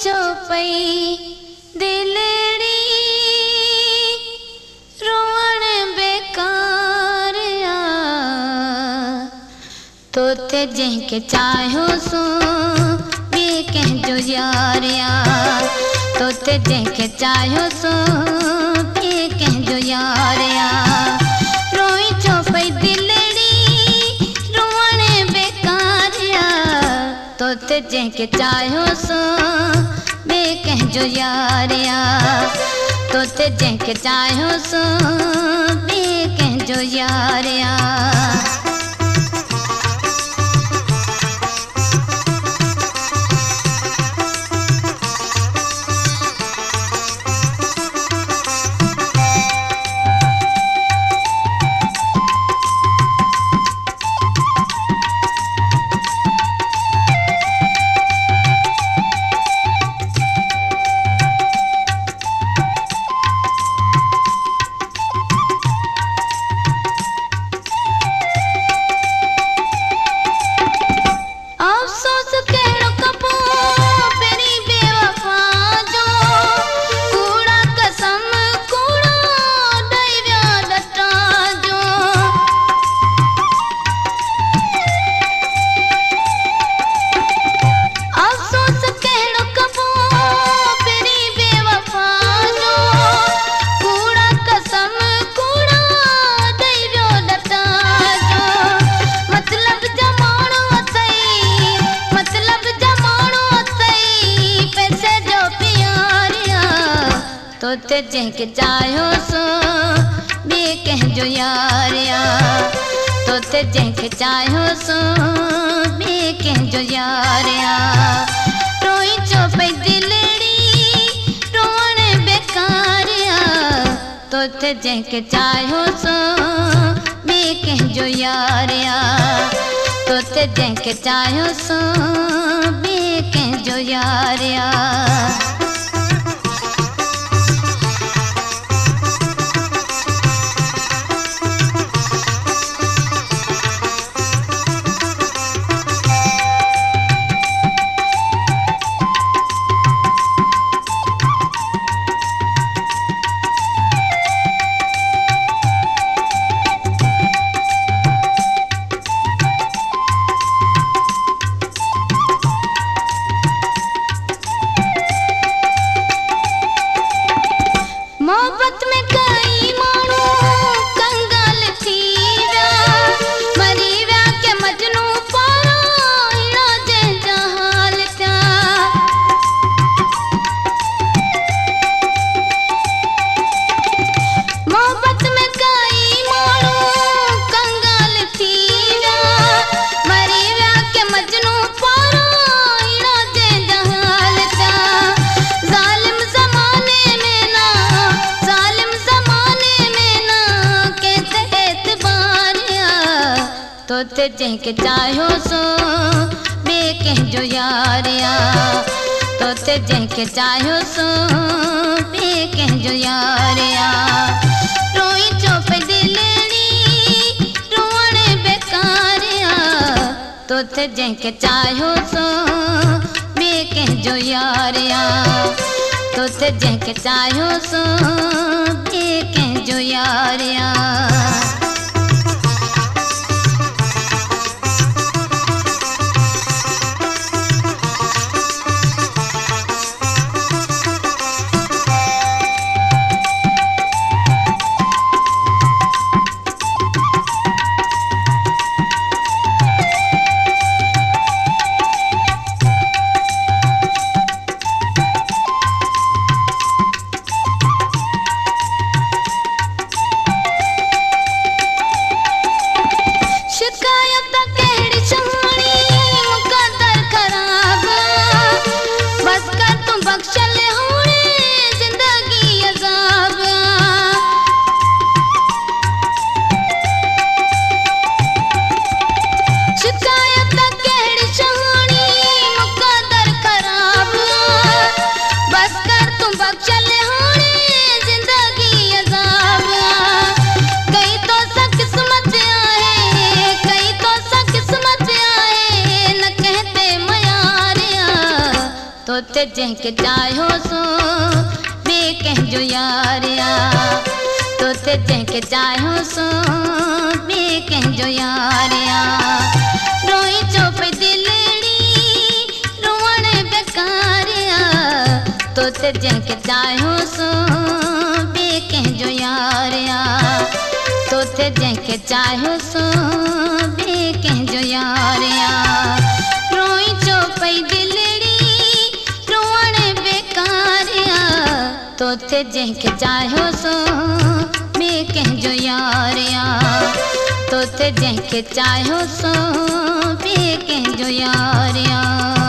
चौपई दिलड़ी रोवण बेकार तोते जंहिंखे चाहियो सो ॿिए कंहिंजो यार तोते जंहिंखे चाहियो सो ॿिए कंहिंजो यार रोई चौपई दिलड़ी रोवण बेकार तोते जंहिंखे चाहियो सो ॿिए कंहिंजो यार तोते जंहिंखे चाहियो सो ॿिए कंहिंजो यार तोते जंहिंखे चाहियो सो ॿिए कंहिंजो यार तोते जंहिंखे चाहियो सो ॿिए कंहिंजो यार रोई चौपई दिलड़ी रोवण बेकार तोते जंहिंखे चाहियो सो ॿिए कंहिंजो यार तोते जंहिंखे चाहियो सो ॿिए कंहिंजो यार मोहब्बत में कई माण्हू कंगाल थी विया मरी विया के मजनू पारां हिड़ा जंहिंजा हाल थिया मोहब्बत में कई माण्हू कंगाल थी विया मरी विया के मजनू पारां हिड़ा जंहिंजा हाल थिया ज़ालिम ज़माने में ना तोते जंहिंखे चाहियो सो ॿिए कंहिंजो यार तोते जंहिंखे चाहियो सो ॿिए कंहिंजो यार रोई चौपई दिलड़ी रोवण बेकार तोते जंहिंखे चाहियो सो ॿिए कंहिंजो यार तोते जंहिंखे चाहियो सो ॿिए कंहिंजो यार तोते जंहिंखे चाहियो सो ॿिए कंहिंजो यार आ तोते जंहिंखे चाहियो सो ॿिए कंहिंजो यार आ रोई चो पई दिलड़ी रोअण बेकार आ तोते जंहिंखे चाहियो सो ॿिए कंहिंजो यार आ तोते जंहिंखे चाहियो सो ॿिए कंहिंजो यार आ रोई चो पई दिलड़ी रोअण बेकार आ तोते जंहिंखे चाहियो सो ॿिए कंहिंजो यार आ तोते जंहिंखे चाहियो सो ॿिए कंहिंजो यार आ